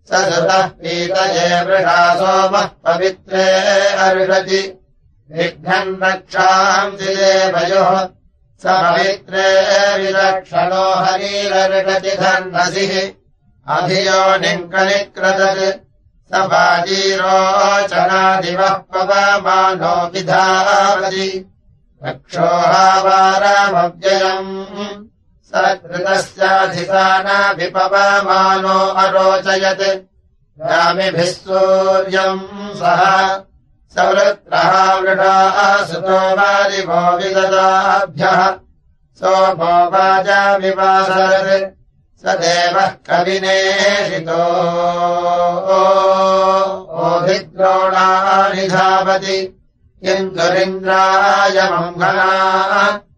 सतः पीतये वृषा सोमः पवित्रे अर्षति विघ्नम् रक्षांसि देवयोः स पवित्रे विलक्षणो हरिरर्षति धन्वसिः अभियोनिम् कनिक्रदत् स वाजीरोचनादिवः पवमानो विधावति रक्षोहावारामव्ययम् स कृतस्याधिसानाभिपवमानो अरोचयत् रामिभिः सूर्यम् सह सवृत्रः वृषाः सुतो वारिवो विददाभ्यः सोमो वाजामिवासरत् स देवः कविनेषितो ओभिद्रोणानि धावति इन्दुरिन्द्राय मङ्गला